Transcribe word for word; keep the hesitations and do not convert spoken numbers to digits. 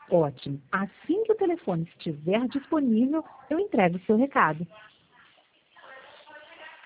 Ótimo. Assim que o telefone estiver disponível, eu entrego o seu recado.